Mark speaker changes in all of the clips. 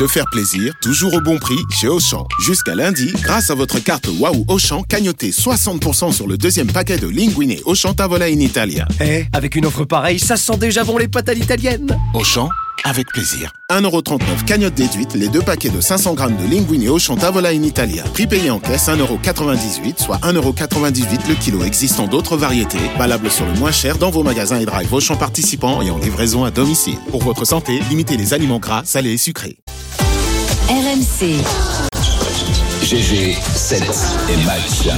Speaker 1: Se faire plaisir, toujours au bon prix chez Auchan. Jusqu'à lundi, grâce à votre carte Waouh Auchan, cagnotez 60% sur le deuxième paquet de Linguine Auchan Tavola in Italia.
Speaker 2: Avec une offre pareille, ça sent déjà bon les pâtes à l'italienne.
Speaker 1: Auchan, avec plaisir. 1,39€ cagnotte déduite, les 2 paquets de 500 grammes de Linguine Auchan Tavola in Italia. Prix payé en caisse 1,98€, soit 1,98€ le kilo. Existant d'autres variétés, valables sur le moins cher dans vos magasins et drive Auchan participants et en livraison à domicile. Pour votre santé, limitez les aliments gras, salés et sucrés.
Speaker 3: RMC.
Speaker 4: GG, 7 et match.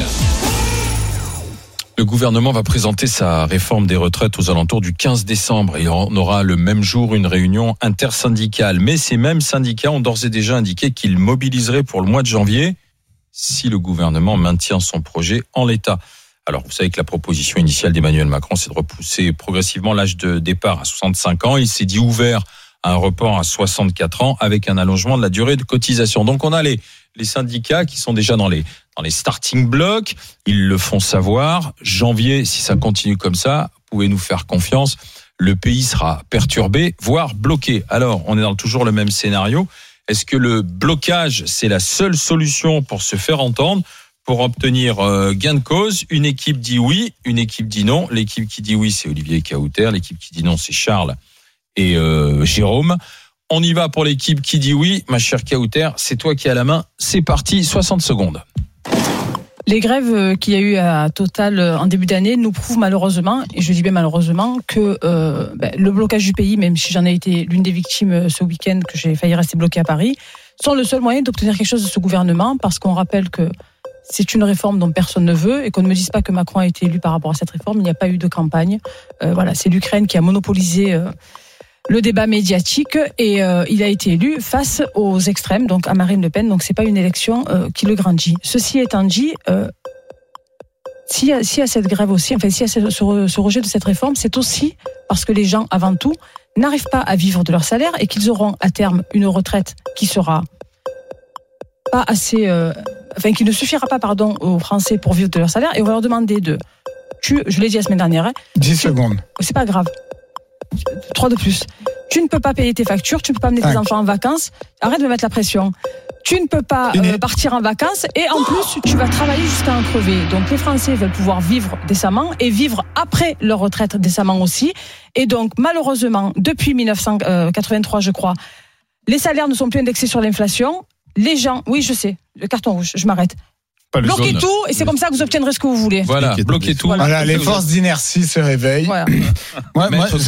Speaker 5: Le gouvernement va présenter sa réforme des retraites aux alentours du 15 décembre. Il en aura le même jour une réunion intersyndicale. Mais ces mêmes syndicats ont d'ores et déjà indiqué qu'ils mobiliseraient pour le mois de janvier si le gouvernement maintient son projet en l'état. Alors, vous savez que la proposition initiale d'Emmanuel Macron, c'est de repousser progressivement l'âge de départ à 65 ans. Il s'est dit ouvert à un report à 64 ans avec un allongement de la durée de cotisation. Donc, on a les syndicats qui sont déjà dans les starting blocks. Ils le font savoir. Janvier, si ça continue comme ça, vous pouvez nous faire confiance. Le pays sera perturbé, voire bloqué. Alors, on est dans toujours le même scénario. Est-ce que le blocage, c'est la seule solution pour se faire entendre, pour obtenir gain de cause? Une équipe dit oui, une équipe dit non. L'équipe qui dit oui, c'est Olivier Kauter. L'équipe qui dit non, c'est Charles et Jérôme. On y va pour l'équipe qui dit oui. Ma chère Kauter, c'est toi qui as la main. C'est parti, 60 secondes.
Speaker 6: Les grèves qu'il y a eu à Total en début d'année nous prouvent malheureusement, et je dis bien malheureusement, que le blocage du pays, même si j'en ai été l'une des victimes ce week-end, que j'ai failli rester bloqué à Paris, sont le seul moyen d'obtenir quelque chose de ce gouvernement, parce qu'on rappelle que c'est une réforme dont personne ne veut, et qu'on ne me dise pas que Macron a été élu par rapport à cette réforme. Il n'y a pas eu de campagne. C'est l'Ukraine qui a monopolisé le débat médiatique, et il a été élu face aux extrêmes, donc à Marine Le Pen. Donc c'est pas une élection qui le grandit. Ceci étant dit, s'il y a cette grève aussi, s'il y a ce rejet de cette réforme, c'est aussi parce que les gens, avant tout, n'arrivent pas à vivre de leur salaire, et qu'ils auront à terme une retraite qui sera pas assez, qui ne suffira pas, aux Français pour vivre de leur salaire, et on va leur demander je l'ai dit la semaine dernière,
Speaker 7: 10 secondes.
Speaker 6: C'est pas grave. 3 de plus. Tu ne peux pas payer tes factures, tu ne peux pas amener tes enfants en vacances. Arrête de me mettre la pression. Tu ne peux pas partir en vacances, et en plus, tu vas travailler jusqu'à en crever. Donc les Français veulent pouvoir vivre décemment et vivre après leur retraite décemment aussi. Et donc malheureusement, depuis 1983, je crois, les salaires ne sont plus indexés sur l'inflation. Les gens, oui je sais, le carton rouge, je m'arrête. Bloquez tout, et c'est comme ça que vous obtiendrez ce que vous voulez.
Speaker 5: Voilà, bloquez tout.
Speaker 7: Voilà, les forces d'inertie se réveillent.
Speaker 6: Voilà.
Speaker 7: Moi,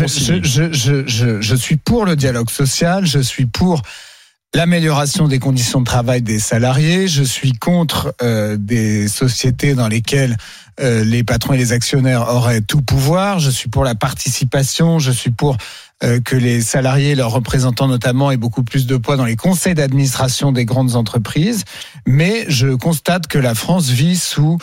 Speaker 7: je suis pour le dialogue social, je suis pour l'amélioration des conditions de travail des salariés, je suis contre des sociétés dans lesquelles les patrons et les actionnaires auraient tout pouvoir, je suis pour la participation, je suis pour que les salariés, leurs représentants notamment, aient beaucoup plus de poids dans les conseils d'administration des grandes entreprises. Mais je constate que la France vit sous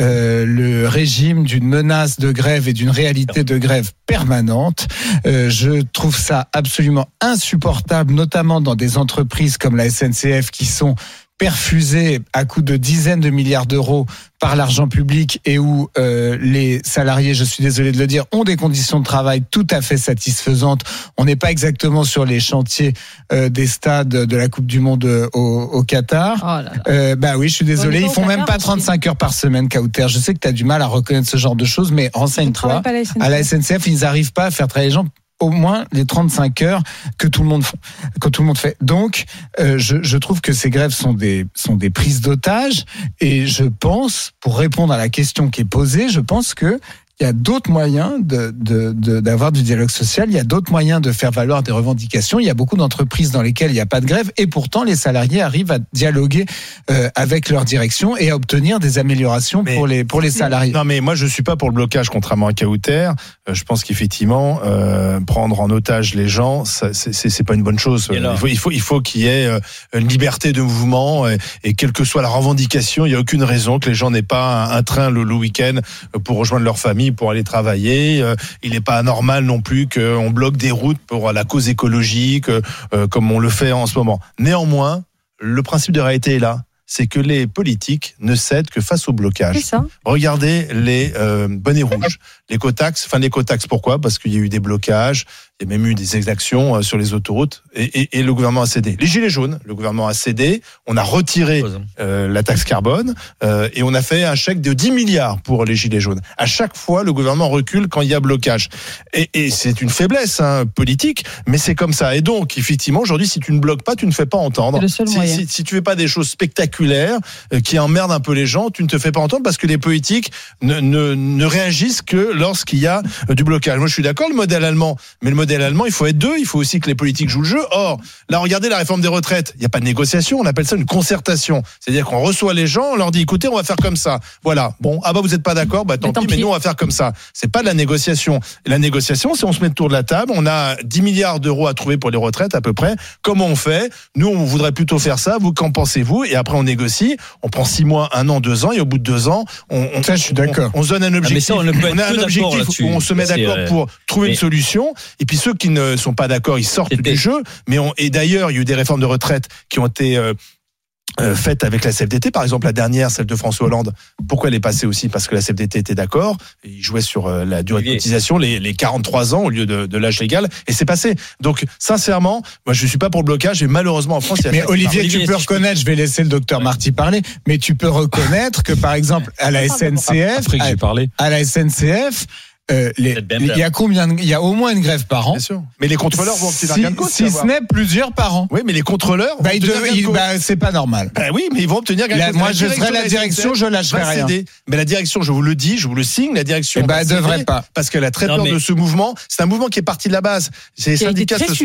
Speaker 7: le régime d'une menace de grève et d'une réalité de grève permanente. Je trouve ça absolument insupportable, notamment dans des entreprises comme la SNCF qui sont perfusés à coût de dizaines de milliards d'euros par l'argent public, et où les salariés, je suis désolé de le dire, ont des conditions de travail tout à fait satisfaisantes. On n'est pas exactement sur les chantiers des stades de la Coupe du Monde au Qatar.
Speaker 6: Oh là là.
Speaker 7: Oui, je suis désolé, ils font même pas 35 heures par semaine, Kauter. Je sais que tu as du mal à reconnaître ce genre de choses, mais renseigne-toi. À la SNCF, ils n'arrivent pas à faire travailler les gens au moins les 35 heures que tout le monde fait. Donc, je trouve que ces grèves sont des prises d'otages, et je pense, pour répondre à la question qui est posée, je pense que il y a d'autres moyens d'avoir du dialogue social, il y a d'autres moyens de faire valoir des revendications. Il y a beaucoup d'entreprises dans lesquelles il n'y a pas de grève, et pourtant les salariés arrivent à dialoguer avec leur direction et à obtenir des améliorations pour les salariés.
Speaker 8: Non, mais moi je suis pas pour le blocage, contrairement à Kauter. Je pense qu'effectivement prendre en otage les gens, c'est pas une bonne chose. Il faut qu'il y ait une liberté de mouvement, et quelle que soit la revendication, il y a aucune raison que les gens n'aient pas un train le week-end pour rejoindre leur famille, pour aller travailler. Il n'est pas anormal non plus qu'on bloque des routes pour la cause écologique, comme on le fait en ce moment. Néanmoins, le principe de réalité est là. C'est que les politiques ne cèdent que face au blocage.
Speaker 6: C'est ça.
Speaker 8: Regardez les bonnets rouges, l'écotaxe. Pourquoi ? Parce qu'il y a eu des blocages, Il y a même eu des exactions sur les autoroutes et le gouvernement a cédé. Les gilets jaunes, le gouvernement a cédé. On a retiré la taxe carbone et on a fait un chèque de 10 milliards pour les gilets jaunes. À chaque fois, le gouvernement recule quand il y a blocage. Et c'est une faiblesse politique, mais c'est comme ça. Et donc, effectivement, aujourd'hui, si tu ne bloques pas, tu ne fais pas entendre. Si tu fais pas des choses spectaculaires qui emmerdent un peu les gens, tu ne te fais pas entendre parce que les politiques ne réagissent que lorsqu'il y a du blocage. Moi, je suis d'accord, le modèle allemand, mais le modèle allemand, il faut être deux, il faut aussi que les politiques jouent le jeu. Or, là, regardez la réforme des retraites, il n'y a pas de négociation, on appelle ça une concertation. C'est-à-dire qu'on reçoit les gens, on leur dit, écoutez, on va faire comme ça. Voilà. Bon, vous n'êtes pas d'accord, tant pis, mais nous, on va faire comme ça. C'est pas de la négociation. La négociation, c'est on se met autour de la table, on a 10 milliards d'euros à trouver pour les retraites, à peu près. Comment on fait? Nous, on voudrait plutôt faire ça. Vous, qu'en pensez-vous? Et après, on négocie. On prend 6 mois, 1 an, 2 ans, et au bout de 2 ans,
Speaker 7: ça, je suis d'accord.
Speaker 8: On se donne un objectif.
Speaker 9: On
Speaker 8: a un objectif où on se met d'accord pour trouver une solution. Et puis ceux qui ne sont pas d'accord, ils sortent du jeu. Et d'ailleurs, il y a eu des réformes de retraite qui ont été faites avec la CFDT, par exemple la dernière, celle de François Hollande. Pourquoi elle est passée aussi? Parce que la CFDT était d'accord, il jouait sur la durée de cotisation, les 43 ans au lieu de l'âge légal, et c'est passé. Donc sincèrement, moi je suis pas pour le blocage, et malheureusement en France il y a...
Speaker 7: Mais Olivier, tu peux reconnaître, je vais laisser le docteur Marty parler, mais tu peux reconnaître que par exemple à la SNCF, il y a au moins une grève par an.
Speaker 8: Bien sûr. Mais les contrôleurs vont obtenir gain de cause.
Speaker 7: Si ce n'est plusieurs par an.
Speaker 8: Oui, mais les contrôleurs vont obtenir gain de cause.
Speaker 7: C'est pas normal.
Speaker 8: Oui, mais ils vont obtenir gain de cause.
Speaker 7: Moi, je serais la direction, je lâcherai rien.
Speaker 8: Mais la direction, je vous le dis, je vous le signe, la direction.
Speaker 7: Elle devrait pas.
Speaker 8: Parce qu'elle a très peur de ce mouvement. C'est un mouvement qui est parti de la base. Les syndicats se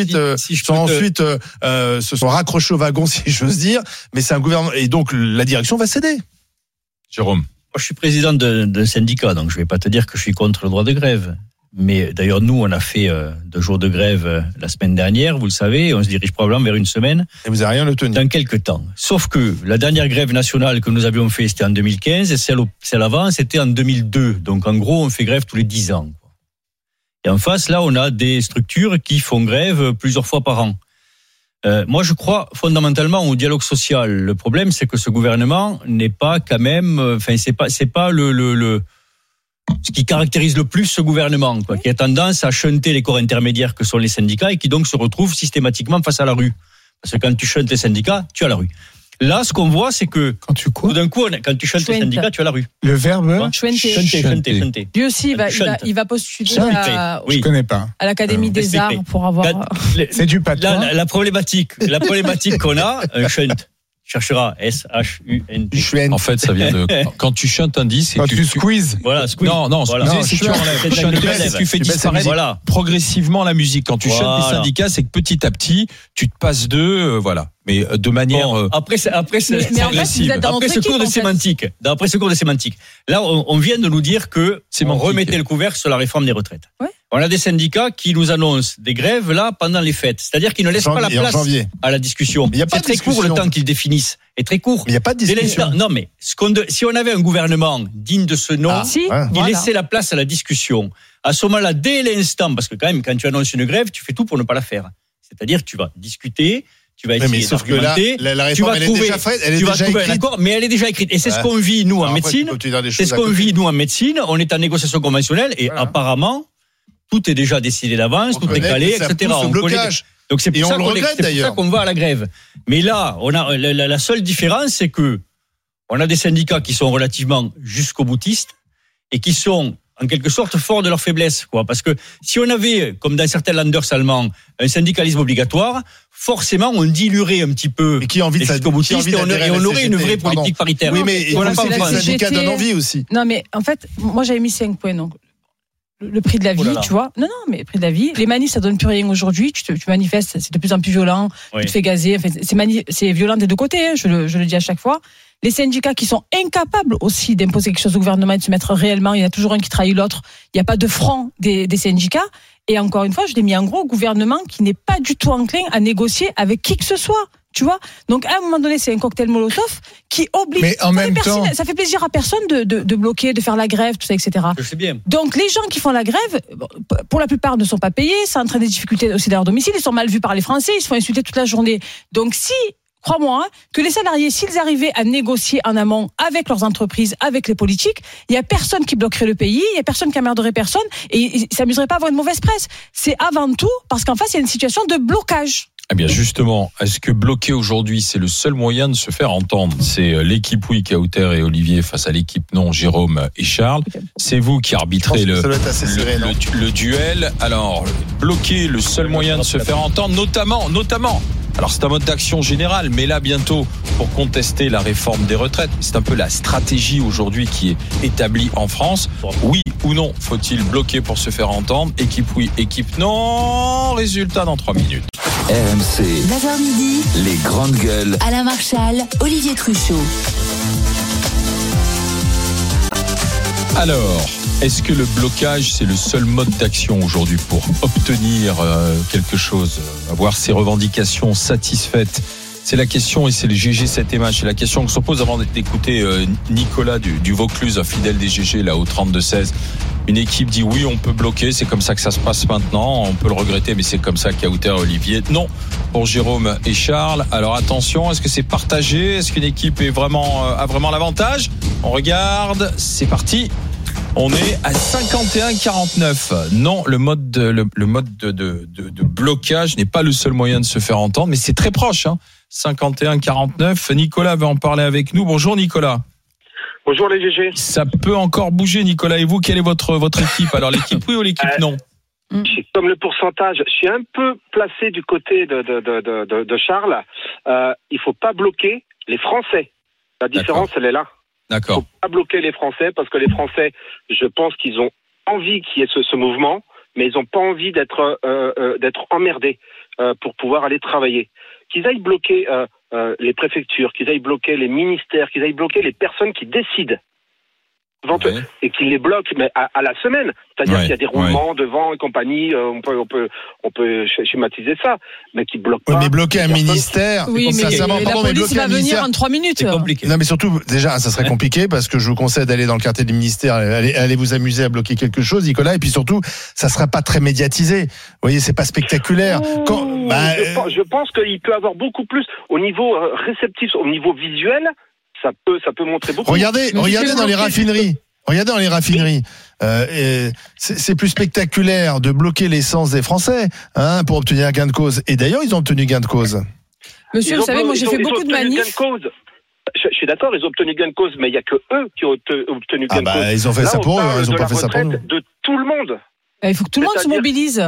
Speaker 8: sont raccrochés au wagon, si j'ose dire. Mais c'est un gouvernement. Et donc, la direction va céder.
Speaker 5: Jérôme.
Speaker 9: Moi, je suis président d'un syndicat, donc je ne vais pas te dire que je suis contre le droit de grève. Mais d'ailleurs, nous, on a fait 2 jours de grève la semaine dernière, vous le savez, et on se dirige probablement vers une semaine.
Speaker 8: Et vous n'avez rien obtenu.
Speaker 9: Dans quelques temps. Sauf que la dernière grève nationale que nous avions fait, c'était en 2015, et celle avant, c'était en 2002. Donc en gros, on fait grève tous les 10 ans. Et en face, là, on a des structures qui font grève plusieurs fois par an. Moi, je crois fondamentalement au dialogue social. Le problème, c'est que ce gouvernement n'est pas quand même, c'est pas ce qui caractérise le plus ce gouvernement, qui a tendance à shunter les corps intermédiaires que sont les syndicats et qui donc se retrouvent systématiquement face à la rue. Parce que quand tu shuntes les syndicats, tu as la rue. Là, ce qu'on voit, c'est que tout d'un coup, quand tu chantes les syndicats, tu as la rue.
Speaker 7: Le verbe
Speaker 9: chanter.
Speaker 6: Lui aussi, il va postuler
Speaker 7: je connais pas.
Speaker 6: À l'Académie des Arts pour avoir.
Speaker 7: C'est du patois.
Speaker 9: La problématique qu'on a, un shunt. Cherchera S-H-U-N-T.
Speaker 5: En fait, ça vient de quand tu chantes un disque et
Speaker 7: tu squeezes.
Speaker 9: Voilà, squeeze.
Speaker 5: Non, si tu enlèves, tu fais disparaître progressivement la musique. Quand tu chantes les syndicats, c'est que petit à petit, tu te passes d'eux, voilà. Mais de manière
Speaker 9: après ce cours de sémantique. Après ce cours de sémantique. Là, on vient de nous dire que on remettait le couvercle sur la réforme des retraites.
Speaker 6: Ouais.
Speaker 9: On a des syndicats qui nous annoncent des grèves là pendant les fêtes. C'est-à-dire qu'ils ne laissent pas la place à la discussion. C'est très court le temps qu'ils définissent. Est très court.
Speaker 8: Mais il n'y a pas de discussion.
Speaker 9: Non, mais si on avait un gouvernement digne de ce nom, il laissait la place à la discussion. À ce moment-là, dès l'instant, parce que quand même, quand tu annonces une grève, tu fais tout pour ne pas la faire. C'est-à-dire, tu vas discuter. Tu vas essayer d'argumenter,
Speaker 8: la réforme, elle est déjà faite, elle est déjà écrite.
Speaker 9: Un accord, mais elle est déjà écrite. Et c'est ce qu'on vit, nous, en médecine. C'est ce qu'on vit, nous, en médecine. On est en négociation conventionnelle et apparemment, tout est déjà décidé d'avance, tout est calé, etc. Donc c'est pour ça qu'on va à la grève. Mais là, on a la seule différence, c'est que on a des syndicats qui sont relativement jusqu'au boutiste et qui sont en quelque sorte forts de leur faiblesse, parce que si on avait, comme dans certains Landers allemands, un syndicalisme obligatoire, forcément on diluerait un petit peu
Speaker 8: les jusqu'au
Speaker 9: boutiste et on aurait une vraie politique paritaire.
Speaker 8: Oui, mais les syndicats donnent envie aussi.
Speaker 6: Non, mais en fait, moi j'avais mis 5 points. Donc le prix de la vie, tu vois. Non, mais le prix de la vie. Les manifs, ça donne plus rien aujourd'hui. Tu manifestes, c'est de plus en plus violent. Tu te fais gazer. Enfin, c'est violent des deux côtés. Je le dis à chaque fois. Les syndicats qui sont incapables aussi d'imposer quelque chose au gouvernement et de se mettre réellement. Il y en a toujours un qui trahit l'autre. Il n'y a pas de front des syndicats. Et encore une fois, je l'ai mis en gros, gouvernement qui n'est pas du tout enclin à négocier avec qui que ce soit. Tu vois, donc à un moment donné, c'est un cocktail Molotov qui oblige.
Speaker 7: Mais en même temps,
Speaker 6: ça fait plaisir à personne de bloquer, de faire la grève, tout ça, etc.
Speaker 9: Je sais bien.
Speaker 6: Donc les gens qui font la grève, pour la plupart, ne sont pas payés, ça entraîne des difficultés aussi dans leur domicile, ils sont mal vus par les Français, ils se font insulter toute la journée. Donc si crois-moi, que les salariés, s'ils arrivaient à négocier en amont avec leurs entreprises, avec les politiques, il y a personne qui bloquerait le pays, il y a personne qui emmerderait personne, et ils s'amuseraient pas à avoir une mauvaise presse. C'est avant tout parce qu'en face, il y a une situation de blocage.
Speaker 5: Eh bien justement, est-ce que bloquer aujourd'hui, c'est le seul moyen de se faire entendre? C'est l'équipe oui, Kauter et Olivier face à l'équipe non, Jérôme et Charles. C'est vous qui arbitrez le duel. Alors, bloquer, le seul moyen de se faire entendre, notamment. Alors c'est un mode d'action général, mais là bientôt pour contester la réforme des retraites, c'est un peu la stratégie aujourd'hui qui est établie en France. Oui ou non, faut-il bloquer pour se faire entendre? Équipe oui, équipe non. Résultat dans 3 minutes.
Speaker 4: RMC,
Speaker 3: 9h midi,
Speaker 4: les grandes gueules.
Speaker 3: Alain Marchal, Olivier Truchot.
Speaker 5: Alors, est-ce que le blocage, c'est le seul mode d'action aujourd'hui pour obtenir quelque chose, avoir ses revendications satisfaites? C'est la question, et c'est le GG7MH. C'est la question qu'on se pose avant d'écouter Nicolas du Vaucluse, fidèle des GG, là, au 32-16. Une équipe dit oui, on peut bloquer, c'est comme ça que ça se passe maintenant. On peut le regretter, mais c'est comme ça Kauter et Olivier. Non, pour Jérôme et Charles. Alors attention, est-ce que c'est partagé? Est-ce qu'une équipe a vraiment l'avantage? On regarde, c'est parti. On est à 51-49. Non, le mode de blocage n'est pas le seul moyen de se faire entendre, mais c'est très proche. 51-49. Nicolas va en parler avec nous. Bonjour Nicolas.
Speaker 10: Bonjour les GG.
Speaker 5: Ça peut encore bouger, Nicolas. Et vous, quelle est votre équipe? Alors l'équipe oui ou l'équipe non?
Speaker 10: Comme le pourcentage, je suis un peu placé du côté de Charles. Il faut pas bloquer les Français. La différence, elle est là.
Speaker 5: D'accord.
Speaker 10: Il faut pas bloquer les Français parce que les Français, je pense qu'ils ont envie qu'il y ait ce mouvement, mais ils n'ont pas envie d'être emmerdés pour pouvoir aller travailler. Qu'ils aillent bloquer les préfectures, qu'ils aillent bloquer les ministères, qu'ils aillent bloquer les personnes qui décident. Ouais. Et qu'ils les bloquent mais à la semaine. C'est-à-dire qu'il y a des roulements devant et compagnie, on peut schématiser ça, mais qui bloquent pas.
Speaker 8: Mais bloquer un ministère,
Speaker 6: oui, mais la police va venir en 3 minutes.
Speaker 9: C'est compliqué.
Speaker 8: Non, mais surtout, déjà, ça serait compliqué parce que je vous conseille d'aller dans le quartier du ministère, allez vous amuser à bloquer quelque chose, Nicolas, et puis surtout, ça sera pas très médiatisé. Vous voyez, c'est pas spectaculaire.
Speaker 10: Je pense qu'il peut avoir beaucoup plus au niveau réceptif, au niveau visuel. Ça peut montrer beaucoup.
Speaker 8: Regardez dans les raffineries. Regardez dans les raffineries. C'est plus spectaculaire de bloquer l'essence des Français pour obtenir un gain de cause. Et d'ailleurs, ils ont obtenu gain de cause.
Speaker 6: Monsieur, vous savez, moi j'ai fait beaucoup de manifs.
Speaker 10: Je suis d'accord, ils ont obtenu gain de cause, mais il n'y a que eux qui ont obtenu gain de cause.
Speaker 8: Ils ont fait ça pour eux, ils n'ont pas fait ça pour nous.
Speaker 10: De tout le monde.
Speaker 6: Il faut que tout le monde se mobilise.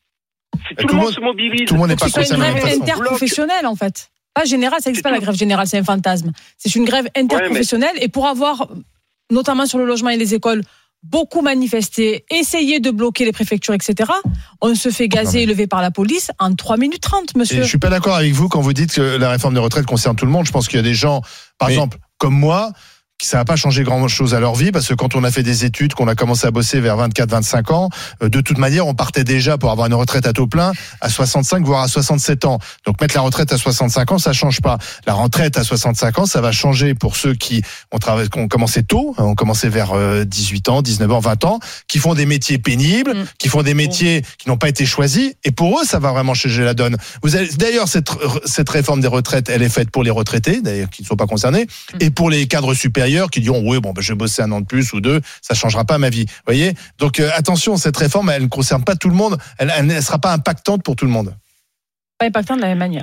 Speaker 10: Si tout le monde se mobilise.
Speaker 8: Tout le monde n'est pas
Speaker 6: concerné. C'est une grève interprofessionnelle, en fait. Pas générale, ça n'existe pas la grève générale, c'est un fantasme. C'est une grève interprofessionnelle et pour avoir, notamment sur le logement et les écoles, beaucoup manifesté, essayé de bloquer les préfectures, etc. On se fait gazer et lever par la police en 3 minutes 30, monsieur.
Speaker 8: Et je suis pas d'accord avec vous quand vous dites que la réforme des retraites concerne tout le monde. Je pense qu'il y a des gens, par exemple, comme moi, ça n'a pas changé grand-chose à leur vie, parce que quand on a fait des études, qu'on a commencé à bosser vers 24-25 ans, de toute manière, on partait déjà pour avoir une retraite à taux plein à 65, voire à 67 ans. Donc mettre la retraite à 65 ans, ça change pas. La retraite à 65 ans, ça va changer pour ceux qui ont commencé tôt, ont commencé vers 18 ans, 19 ans, 20 ans, qui font des métiers pénibles, qui font des métiers qui n'ont pas été choisis, et pour eux, ça va vraiment changer la donne. D'ailleurs, cette réforme des retraites, elle est faite pour les retraités, d'ailleurs, qui ne sont pas concernés, et pour les cadres supérieurs, qui diront oui, je vais bosser 1 an de plus ou 2, ça changera pas ma vie. Vous voyez, donc attention, cette réforme, elle ne concerne pas tout le monde, elle ne sera pas impactante pour tout le monde.
Speaker 6: Pas impactante de la même manière.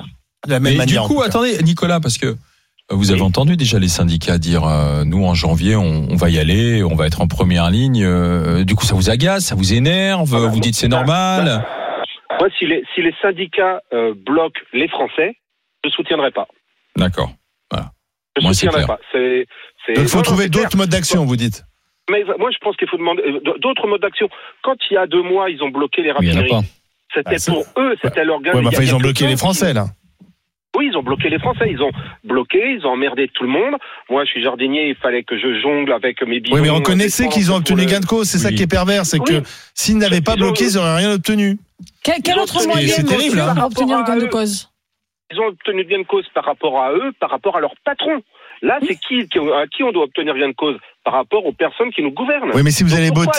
Speaker 5: Du coup, attendez, Nicolas, parce que vous avez entendu déjà les syndicats dire nous en janvier on va y aller, on va être en première ligne. Du coup, ça vous agace, ça vous énerve, vous dites c'est normal.
Speaker 10: Moi, si les syndicats bloquent les Français, je ne soutiendrai pas.
Speaker 5: D'accord. Voilà.
Speaker 10: Je ne soutiendrai pas.
Speaker 8: Donc il faut trouver d'autres modes d'action, vous dites.
Speaker 10: Mais moi, je pense qu'il faut demander d'autres modes d'action. Quand il y a 2 mois, ils ont bloqué les raffineries. C'était pour eux, c'était leur gain.
Speaker 8: Ils ont bloqué les Français, là.
Speaker 10: Oui, ils ont bloqué les Français. Ils ont bloqué, ils ont emmerdé tout le monde. Moi, je suis jardinier, il fallait que je jongle avec mes bidons.
Speaker 8: Oui, mais reconnaissez qu'ils ont obtenu gain de cause. C'est ça qui est pervers, c'est que s'ils n'avaient pas bloqué, ils n'auraient rien obtenu.
Speaker 6: Quel autre moyen pour obtenir gain de cause?
Speaker 10: Ils ont obtenu gain de cause par rapport à eux, par rapport à leur patron. Là, c'est à qui on doit obtenir gain de cause par rapport aux personnes qui nous gouvernent.
Speaker 8: Oui, mais si vous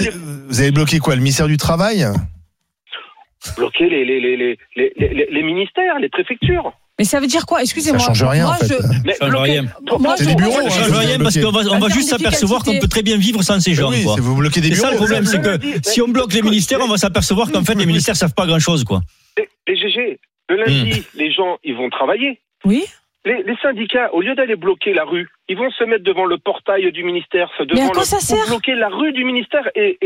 Speaker 8: avez bloqué quoi, le ministère du Travail?
Speaker 10: Bloquer les ministères, les préfectures.
Speaker 6: Mais ça veut dire quoi? Excusez-moi.
Speaker 8: Ça change rien, en fait.
Speaker 9: Ça change rien.
Speaker 8: C'est des bureaux.
Speaker 9: Ça change rien parce qu'on va juste s'apercevoir qu'on peut très bien vivre sans ces gens.
Speaker 8: Oui, c'est vous bloquez des bureaux.
Speaker 9: C'est ça le problème, c'est que si on bloque les ministères, on va s'apercevoir qu'en fait les ministères savent pas grand-chose, quoi.
Speaker 10: Les GG, le lundi, les gens, ils vont travailler.
Speaker 6: Oui.
Speaker 10: Les syndicats, au lieu d'aller bloquer la rue, ils vont se mettre devant le portail du ministère,
Speaker 6: pour
Speaker 10: bloquer la rue du ministère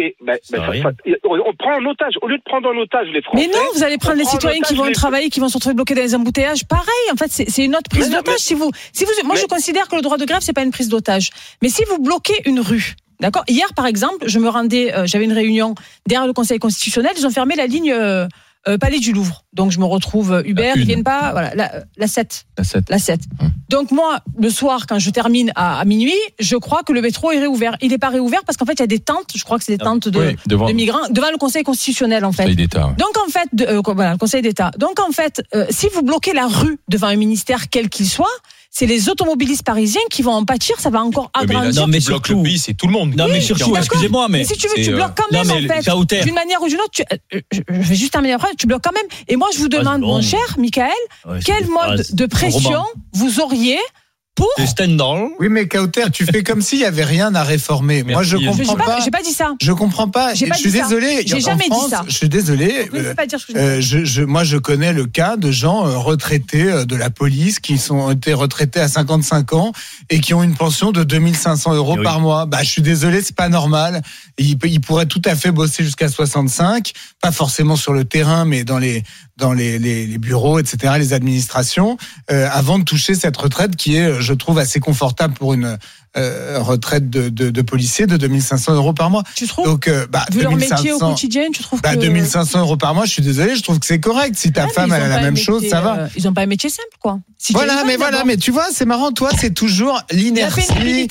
Speaker 10: on prend en otage. Au lieu de prendre en otage les Français.
Speaker 6: Mais non, vous allez prendre les citoyens qui vont travailler, qui vont se retrouver bloqués dans les embouteillages. Pareil, en fait, c'est une autre prise d'otage. Moi, je considère que le droit de grève, c'est pas une prise d'otage. Mais si vous bloquez une rue, d'accord. Hier, par exemple, j'avais une réunion derrière le Conseil constitutionnel. Ils ont fermé la ligne. Palais du Louvre. Donc je me retrouve Uber, ils viennent pas, voilà, la 7. La 7. Donc moi, le soir, quand je termine à minuit, je crois que le métro est réouvert. Il n'est pas réouvert parce qu'en fait, il y a des tentes, je crois que c'est des tentes de migrants, devant le Conseil constitutionnel, en fait.
Speaker 5: Conseil d'État, ouais.
Speaker 6: Donc en fait, le Conseil d'État. Donc en fait, si vous bloquez la rue devant un ministère, quel qu'il soit, c'est les automobilistes parisiens qui vont en pâtir, ça va encore agrandir.
Speaker 5: Non, mais surtout, le pays, c'est tout le monde.
Speaker 9: Non, mais surtout, excusez-moi, mais
Speaker 6: si tu veux, tu bloques quand même, en fait. D'une manière ou d'une autre, je vais juste terminer après, tu bloques quand même. Et moi, je vous demande, mon cher Michael, quel mode de pression vous auriez pour...
Speaker 7: Oui, mais Kauter, tu fais comme s'il y avait rien à réformer. Moi, je comprends pas.
Speaker 6: J'ai pas dit ça.
Speaker 7: Je comprends pas. Je suis désolé.
Speaker 6: J'ai jamais dit ça.
Speaker 7: Je suis désolé. Moi, je connais le cas de gens retraités de la police qui ont été retraités à 55 ans et qui ont une pension de 2500 € par mois. Bah, je suis désolé, c'est pas normal. Ils pourraient tout à fait bosser jusqu'à 65, pas forcément sur le terrain, mais dans les bureaux, etc., les administrations, avant de toucher cette retraite qui est, je trouve, assez confortable pour une retraite de policier de 2500 € par mois.
Speaker 6: Tu trouves?
Speaker 7: Donc,
Speaker 6: vu leur métier au quotidien, tu trouves que...
Speaker 7: 2500 € par mois, je suis désolé, je trouve que c'est correct. Si ta femme elle a la même chose, ça va.
Speaker 6: Ils n'ont pas un métier simple, quoi. Si
Speaker 7: mais tu vois, c'est marrant, toi, c'est toujours l'inertie.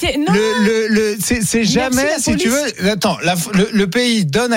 Speaker 7: C'est jamais, si tu veux. Attends, le pays donne à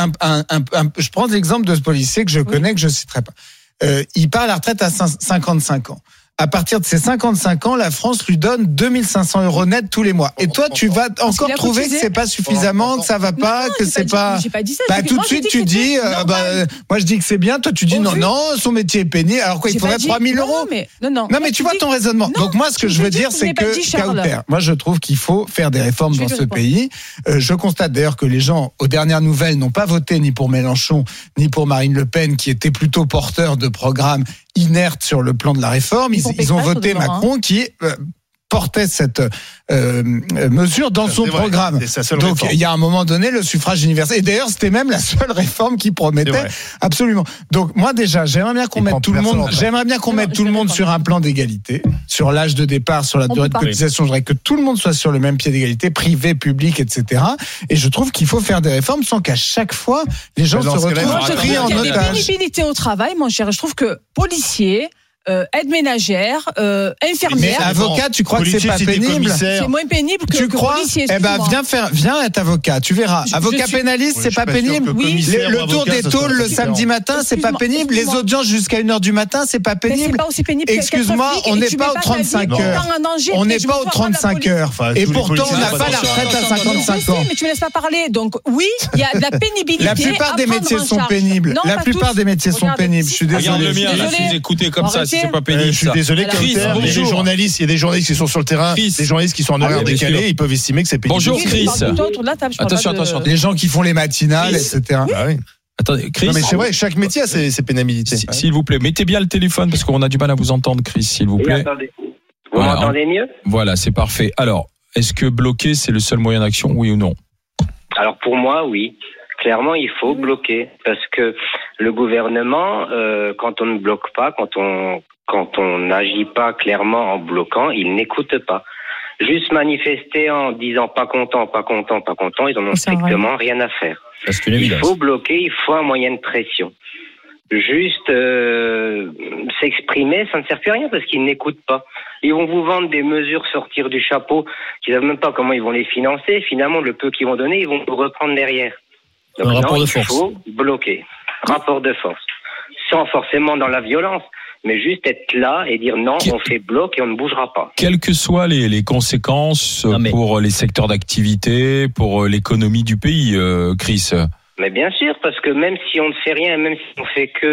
Speaker 7: je prends l'exemple de ce policier que je connais, que je citerai pas. Il part à la retraite à 55 ans. À partir de ses 55 ans, la France lui donne 2500 € net tous les mois. Et toi, tu vas encore trouver que c'est pas suffisamment, que ça va pas, que c'est pas.
Speaker 6: J'ai pas dit ça.
Speaker 7: Tout de suite, tu dis, moi je dis que c'est bien, toi tu dis non, son métier est pénible. Alors quoi, il faudrait 3000 €. Non, mais tu vois ton raisonnement. Donc moi, ce que je veux dire, c'est que Kauter, moi je trouve qu'il faut faire des réformes dans ce pays. Je constate d'ailleurs que les gens, aux dernières nouvelles, n'ont pas voté ni pour Mélenchon, ni pour Marine Le Pen, qui étaient plutôt porteurs de programmes inertes sur le plan de la réforme. Ils ont voté Macron qui portait cette mesure dans son programme. Donc il y a un moment donné le suffrage universel. Et d'ailleurs c'était même la seule réforme qui promettait. Absolument. Donc moi déjà j'aimerais bien qu'on mette tout le monde. J'aimerais bien qu'on mette tout le monde sur un plan d'égalité, sur l'âge de départ, sur la durée de cotisation. Je voudrais que tout le monde soit sur le même pied d'égalité, privé, public, etc. Et je trouve qu'il faut faire des réformes sans qu'à chaque fois les gens se retrouvent pris en otage.
Speaker 6: Il y a des pénibilités au travail, mon cher. Je trouve que policiers, aide ménagère, infirmière.
Speaker 7: Mais avocat, tu crois que c'est pas pénible?
Speaker 6: C'est moins pénible que policier.
Speaker 7: Viens être avocat, tu verras. Avocat pénaliste, c'est pas pénible.
Speaker 6: Oui.
Speaker 7: Le tour des tôles le samedi matin, c'est pas pénible. Les audiences jusqu'à 1h du matin, c'est pas pénible.
Speaker 6: C'est pas aussi pénible.
Speaker 7: Excuse-moi, on n'est pas aux 35 heures. On n'est pas aux 35 heures. Et pourtant, on n'a pas la retraite à 55 ans.
Speaker 6: Mais tu me laisses pas parler. Donc oui, il y a de la pénibilité.
Speaker 7: La plupart des métiers sont pénibles. La plupart des métiers sont pénibles. Je suis désolé.
Speaker 5: Regarde le mien, là, si vous écoutez comme ça. C'est pas pénible.
Speaker 8: Je suis désolé, Chris, il y a des journalistes qui sont sur le terrain, des journalistes qui sont en horaire décalé, ils peuvent estimer que c'est pénible.
Speaker 5: Bonjour Chris.
Speaker 7: Attention. Les gens qui font les matinales, etc.
Speaker 5: Attendez, Chris.
Speaker 8: Non, mais c'est vrai, chaque métier a ses pénibilités.
Speaker 5: S'il vous plaît, mettez bien le téléphone parce qu'on a du mal à vous entendre, Chris, s'il vous plaît.
Speaker 10: Vous m'entendez mieux?
Speaker 5: Voilà, c'est parfait. Alors, est-ce que bloquer, c'est le seul moyen d'action, oui ou non?
Speaker 11: Alors pour moi, oui. Clairement, il faut bloquer parce que le gouvernement, quand on ne bloque pas, quand on n'agit pas clairement en bloquant, il n'écoute pas. Juste manifester en disant pas content, ils en ont strictement rien à faire. Il faut bloquer, il faut un moyen de pression. Juste s'exprimer, ça ne sert plus à rien parce qu'ils n'écoutent pas. Ils vont vous vendre des mesures sortir du chapeau, qu'ils ne savent même pas comment ils vont les financer. Finalement, le peu qu'ils vont donner, ils vont vous reprendre derrière. Donc il faut bloquer. Rapport de force. Sans forcément dans la violence, mais juste être là et dire non, on fait bloc et on ne bougera pas.
Speaker 5: Quelles que soient les conséquences pour les secteurs d'activité, pour l'économie du pays, Chris.
Speaker 11: Mais bien sûr, parce que même si on ne fait rien, même si on fait que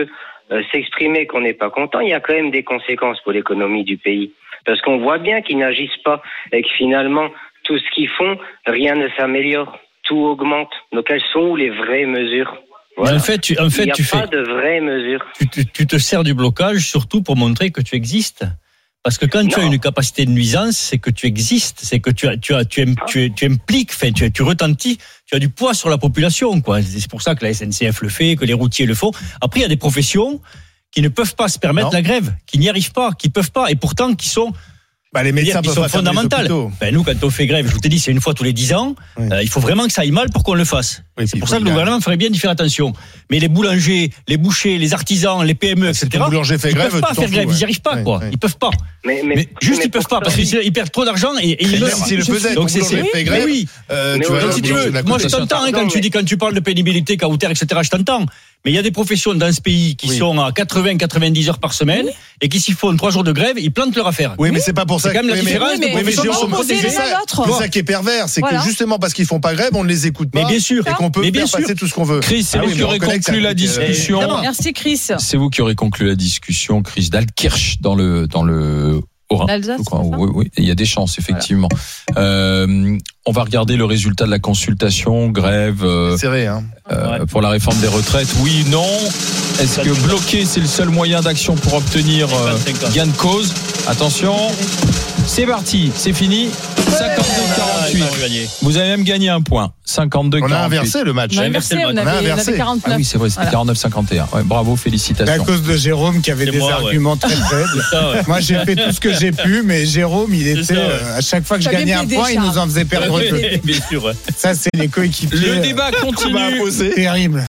Speaker 11: s'exprimer qu'on n'est pas content, il y a quand même des conséquences pour l'économie du pays. Parce qu'on voit bien qu'ils n'agissent pas et que finalement, tout ce qu'ils font, rien ne s'améliore. Tout augmente. Donc elles sont où les vraies mesures ? Voilà.
Speaker 9: En fait, il n'y a
Speaker 11: pas de vraies mesures.
Speaker 9: Tu te sers du blocage surtout pour montrer que tu existes. Parce que quand tu as une capacité de nuisance, c'est que tu existes, c'est que tu impliques, enfin, tu retentis, tu as du poids sur la population, quoi. C'est pour ça que la SNCF le fait, que les routiers le font. Après, il y a des professions qui ne peuvent pas se permettre la grève, qui n'y arrivent pas, qui peuvent pas, et pourtant qui sont
Speaker 8: les médecins
Speaker 9: sont fondamentales. Nous, quand on fait grève, je vous t'ai dit, c'est une fois tous les 10 ans. Oui. Il faut vraiment que ça aille mal pour qu'on le fasse. Oui, c'est pour ça que le gouvernement ferait bien d'y faire attention. Mais les boulangers, les bouchers, les artisans, les PME, etc.
Speaker 8: Les boulangers font grève,
Speaker 9: ils peuvent pas faire grève, ils n'y arrivent pas, quoi. Ils peuvent pas. Mais ils peuvent pas parce qu'ils perdent trop d'argent et ils meurent.
Speaker 8: S'ils le faisaient, donc c'est fait grève.
Speaker 9: Oui. Donc si tu veux, moi je t'entends quand tu parles de pénibilité, cautère, etc. Je t'entends. Mais il y a des professions dans ce pays qui sont à 80-90 heures par semaine et qui s'y font 3 jours de grève, ils plantent leur affaire.
Speaker 8: Oui, mais c'est pas pour ça.
Speaker 9: C'est quand même la différence.
Speaker 8: C'est ça qui est pervers, c'est que justement parce qu'ils font pas grève, on ne les écoute pas.
Speaker 9: Mais bien sûr.
Speaker 8: Et qu'on peut faire passer tout ce qu'on veut.
Speaker 5: Chris, c'est vous qui aurez conclu la discussion.
Speaker 6: Merci Chris.
Speaker 5: C'est vous qui aurez conclu la discussion, Chris Dalkirch, dans le Haut-Rhin.
Speaker 6: L'Alsace,
Speaker 5: oui, il y a des chances, effectivement. Voilà. On va regarder le résultat de la consultation, grève
Speaker 8: serré, hein.
Speaker 5: Pour la réforme des retraites. Oui, non. Est-ce que bloquer, c'est le seul moyen d'action pour obtenir gain de cause? Attention, c'est parti, c'est fini. 52-48. Vous avez même gagné un point. 52-48.
Speaker 8: On a inversé le match.
Speaker 6: On a inversé. 49.
Speaker 5: Ah oui, c'est vrai, c'était 49-51. Ouais, bravo, félicitations.
Speaker 7: C'est à cause de Jérôme qui avait des arguments très faibles. Moi, j'ai fait tout ce que j'ai pu, mais Jérôme, il était à chaque fois que je gagnais un point, il nous en faisait perdre deux.
Speaker 9: Bien sûr.
Speaker 7: Ça, c'est les coéquipiers.
Speaker 5: Le débat continue.
Speaker 7: Terrible.